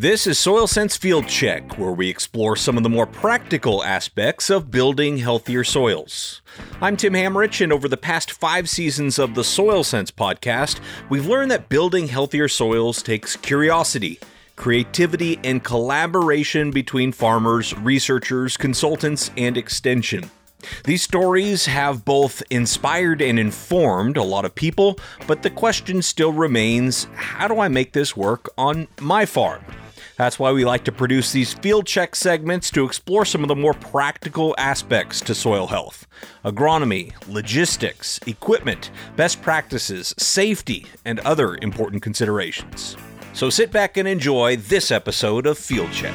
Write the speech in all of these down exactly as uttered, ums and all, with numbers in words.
This is Soil Sense Field Check, where we explore some of the more practical aspects of building healthier soils. I'm Tim Hammerich, and over the past five seasons of the Soil Sense podcast, we've learned that building healthier soils takes curiosity, creativity, and collaboration between farmers, researchers, consultants, and extension. These stories have both inspired and informed a lot of people, but the question still remains, how do I make this work on my farm? That's why we like to produce these field check segments to explore some of the more practical aspects to soil health. Agronomy, logistics, equipment, best practices, safety, and other important considerations. So sit back and enjoy this episode of Field Check.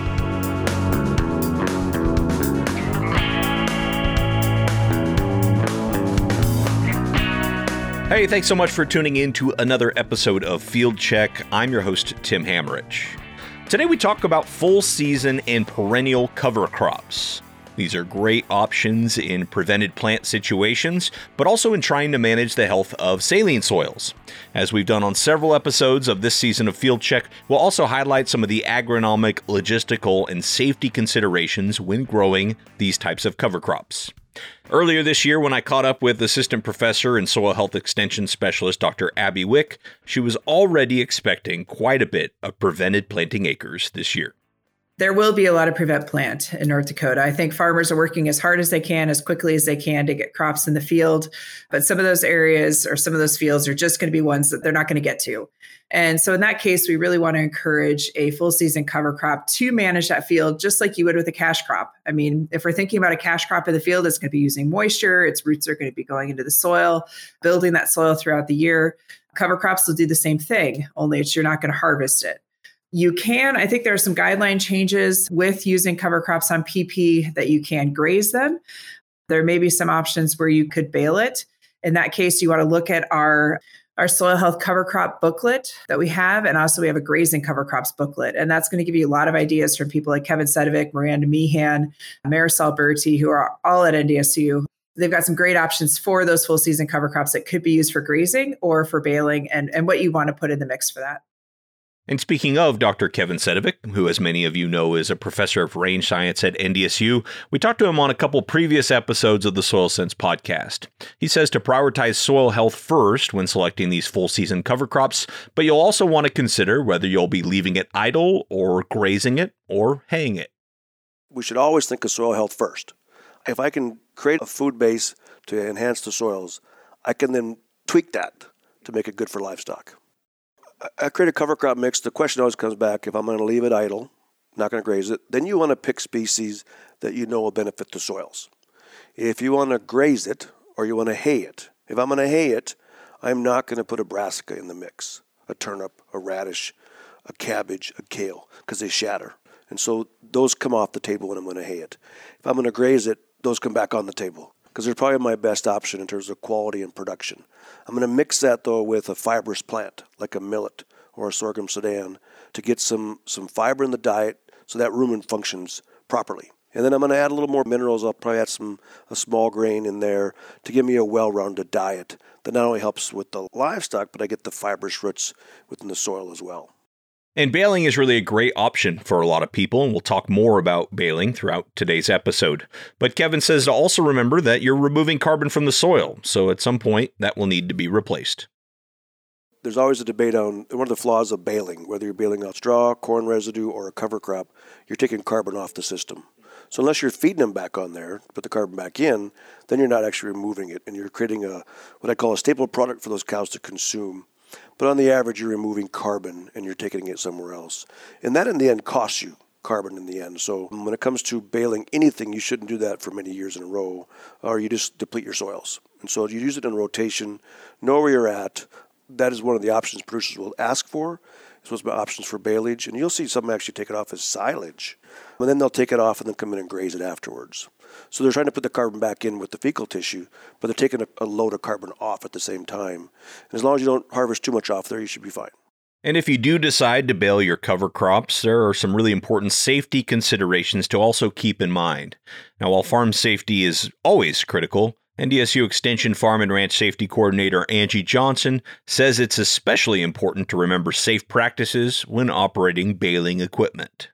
Hey, thanks so much for tuning in to another episode of Field Check. I'm your host, Tim Hammerich. Today we talk about full season and perennial cover crops. These are great options in prevented plant situations, but also in trying to manage the health of saline soils. As we've done on several episodes of this season of Field Check, we'll also highlight some of the agronomic, logistical, and safety considerations when growing these types of cover crops. Earlier this year, when I caught up with Assistant Professor and Soil Health Extension Specialist Doctor Abby Wick, she was already expecting quite a bit of prevented planting acres this year. There will be a lot of prevent plant in North Dakota. I think farmers are working as hard as they can, as quickly as they can to get crops in the field. But some of those areas or some of those fields are just going to be ones that they're not going to get to. And so in that case, we really want to encourage a full season cover crop to manage that field just like you would with a cash crop. I mean, if we're thinking about a cash crop in the field, it's going to be using moisture. Its roots are going to be going into the soil, building that soil throughout the year. Cover crops will do the same thing, only it's you're not going to harvest it. You can, I think there are some guideline changes with using cover crops on P P that you can graze them. There may be some options where you could bale it. In that case, you want to look at our, our soil health cover crop booklet that we have. And also we have a grazing cover crops booklet. And that's going to give you a lot of ideas from people like Kevin Sedovic, Miranda Meehan, Marisol Berti, who are all at N D S U. They've got some great options for those full season cover crops that could be used for grazing or for baling and, and what you want to put in the mix for that. And speaking of Doctor Kevin Sedovic, who as many of you know is a professor of range science at N D S U, we talked to him on a couple previous episodes of the Soil Sense podcast. He says to prioritize soil health first when selecting these full season cover crops, but you'll also want to consider whether you'll be leaving it idle or grazing it or haying it. We should always think of soil health first. If I can create a food base to enhance the soils, I can then tweak that to make it good for livestock. I create a cover crop mix. The question always comes back, if I'm going to leave it idle, not going to graze it, then you want to pick species that you know will benefit the soils. If you want to graze it or you want to hay it, if I'm going to hay it, I'm not going to put a brassica in the mix, a turnip, a radish, a cabbage, a kale, because they shatter. And so those come off the table when I'm going to hay it. If I'm going to graze it, those come back on the table, because they're probably my best option in terms of quality and production. I'm going to mix that, though, with a fibrous plant, like a millet or a sorghum sudan, to get some, some fiber in the diet so that rumen functions properly. And then I'm going to add a little more minerals. I'll probably add some a small grain in there to give me a well-rounded diet that not only helps with the livestock, but I get the fibrous roots within the soil as well. And baling is really a great option for a lot of people, and we'll talk more about baling throughout today's episode. But Kevin says to also remember that you're removing carbon from the soil, so at some point that will need to be replaced. There's always a debate on one of the flaws of baling, whether you're baling out straw, corn residue, or a cover crop, you're taking carbon off the system. So unless you're feeding them back on there, put the carbon back in, then you're not actually removing it, and you're creating a what I call a staple product for those cows to consume. But on the average, you're removing carbon and you're taking it somewhere else. And that in the end costs you carbon in the end. So when it comes to baling anything, you shouldn't do that for many years in a row, or you just deplete your soils. And so you use it in rotation, know where you're at. That is one of the options producers will ask for. It's supposed to be options for baleage. And you'll see some actually take it off as silage. And then they'll take it off and then come in and graze it afterwards. So they're trying to put the carbon back in with the fecal tissue, but they're taking a, a load of carbon off at the same time. And as long as you don't harvest too much off there, you should be fine. And if you do decide to bale your cover crops, there are some really important safety considerations to also keep in mind. Now, while farm safety is always critical, N D S U Extension Farm and Ranch Safety Coordinator Angie Johnson says it's especially important to remember safe practices when operating baling equipment.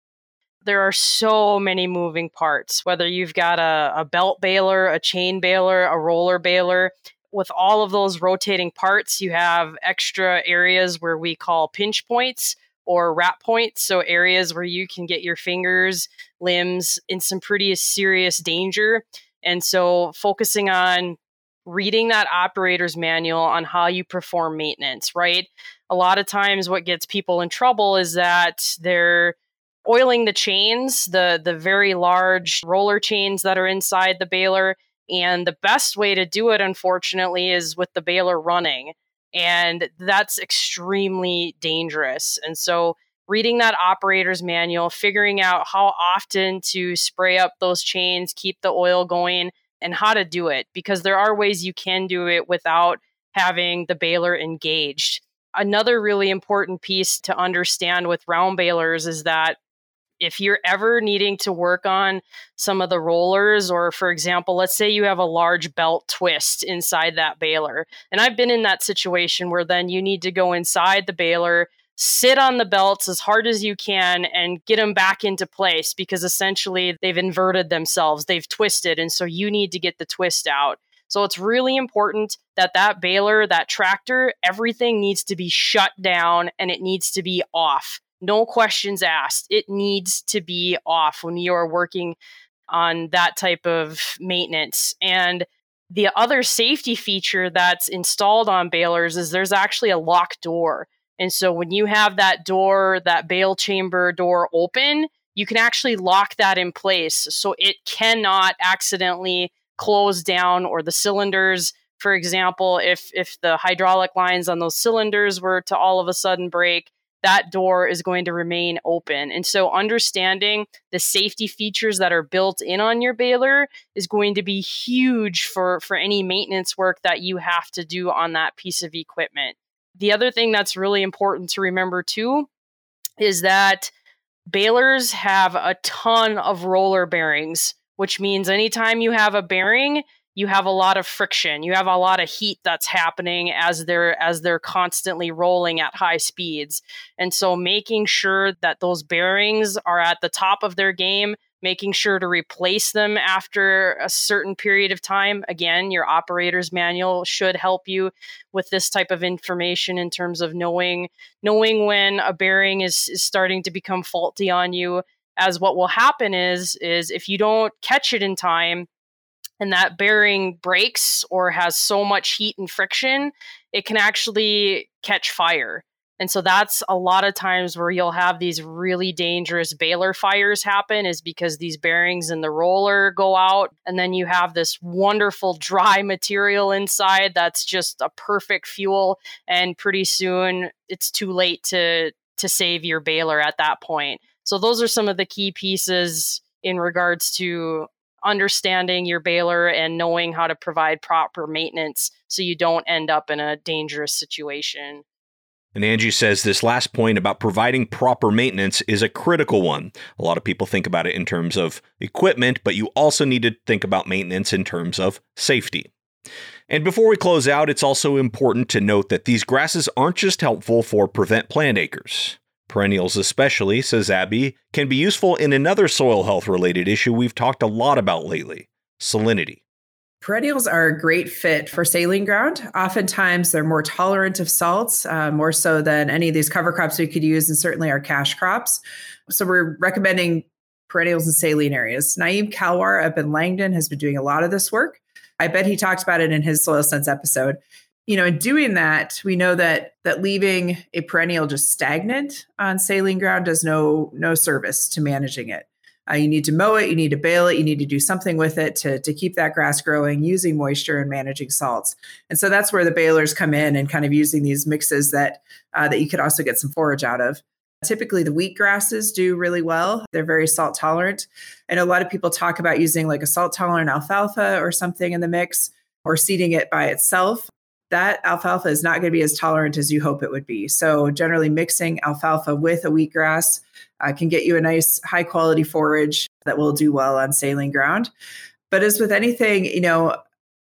There are so many moving parts, whether you've got a, a belt baler, a chain baler, a roller baler. With all of those rotating parts, you have extra areas where we call pinch points or wrap points. So areas where you can get your fingers, limbs in some pretty serious danger. And so focusing on reading that operator's manual on how you perform maintenance, right? A lot of times what gets people in trouble is that they're oiling the chains, the, the very large roller chains that are inside the baler. And the best way to do it, unfortunately, is with the baler running. And that's extremely dangerous. And so reading that operator's manual, figuring out how often to spray up those chains, keep the oil going, and how to do it, because there are ways you can do it without having the baler engaged. Another really important piece to understand with round balers is that if you're ever needing to work on some of the rollers, or for example, let's say you have a large belt twist inside that baler. And I've been in that situation where then you need to go inside the baler, sit on the belts as hard as you can and get them back into place, because essentially they've inverted themselves, they've twisted. And so you need to get the twist out. So it's really important that that baler, that tractor, everything needs to be shut down and it needs to be off. No questions asked. It needs to be off when you are working on that type of maintenance. And the other safety feature that's installed on balers is there's actually a lock door. And so when you have that door, that bale chamber door open, you can actually lock that in place so it cannot accidentally close down, or the cylinders, for example, if if the hydraulic lines on those cylinders were to all of a sudden break, that door is going to remain open. And so understanding the safety features that are built in on your baler is going to be huge for, for any maintenance work that you have to do on that piece of equipment. The other thing that's really important to remember too is that balers have a ton of roller bearings, which means anytime you have a bearing, you have a lot of friction. You have a lot of heat that's happening as they're as they're constantly rolling at high speeds. And so making sure that those bearings are at the top of their game, making sure to replace them after a certain period of time. Again, your operator's manual should help you with this type of information in terms of knowing knowing when a bearing is, is starting to become faulty on you. As what will happen is, is if you don't catch it in time, and that bearing breaks or has so much heat and friction, it can actually catch fire. And so that's a lot of times where you'll have these really dangerous baler fires happen, is because these bearings in the roller go out, and then you have this wonderful dry material inside that's just a perfect fuel, and pretty soon it's too late to to save your baler at that point. So those are some of the key pieces in regards to understanding your baler and knowing how to provide proper maintenance so you don't end up in a dangerous situation. And Angie says this last point about providing proper maintenance is a critical one. A lot of people think about it in terms of equipment, but you also need to think about maintenance in terms of safety. And before we close out, it's also important to note that these grasses aren't just helpful for prevent plant acres. Perennials especially, says Abby, can be useful in another soil health related issue we've talked a lot about lately: salinity. Perennials are a great fit for saline ground. Oftentimes, they're more tolerant of salts, uh, more so than any of these cover crops we could use, and certainly our cash crops. So we're recommending perennials in saline areas. Naeem Kalwar up in Langdon has been doing a lot of this work. I bet he talked about it in his Soil Sense episode. You know, in doing that, we know that that leaving a perennial just stagnant on saline ground does no no service to managing it. Uh, you need to mow it, you need to bale it, you need to do something with it to, to keep that grass growing, using moisture and managing salts. And so that's where the balers come in, and kind of using these mixes that uh, that you could also get some forage out of. Typically, the wheat grasses do really well. They're very salt tolerant. And a lot of people talk about using like a salt tolerant alfalfa or something in the mix, or seeding it by itself. That alfalfa is not going to be as tolerant as you hope it would be. So generally mixing alfalfa with a wheatgrass uh, can get you a nice high quality forage that will do well on saline ground. But as with anything, you know,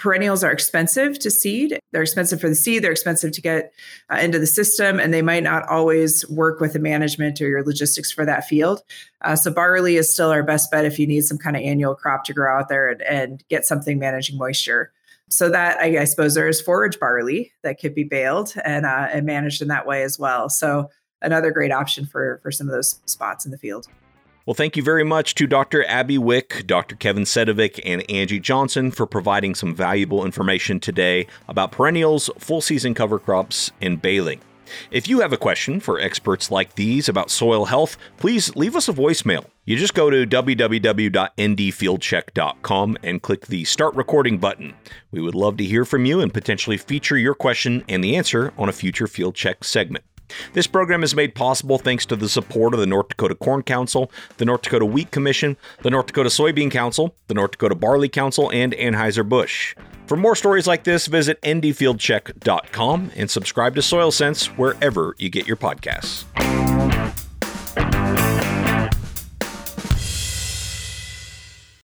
Perennials are expensive to seed. They're expensive for the seed. They're expensive to get uh, into the system, and they might not always work with the management or your logistics for that field. Uh, so barley is still our best bet if you need some kind of annual crop to grow out there and, and get something managing moisture. So that, I, I suppose, there is forage barley that could be baled and uh, and managed in that way as well. So another great option for, for some of those spots in the field. Well, thank you very much to Doctor Abby Wick, Doctor Kevin Sedovic, and Angie Johnson for providing some valuable information today about perennials, full season cover crops, and baling. If you have a question for experts like these about soil health, please leave us a voicemail. You just go to w w w dot n d field check dot com and click the Start Recording button. We would love to hear from you and potentially feature your question and the answer on a future Field Check segment. This program is made possible thanks to the support of the North Dakota Corn Council, the North Dakota Wheat Commission, the North Dakota Soybean Council, the North Dakota Barley Council, and Anheuser-Busch. For more stories like this, visit n d field check dot com and subscribe to Soil Sense wherever you get your podcasts.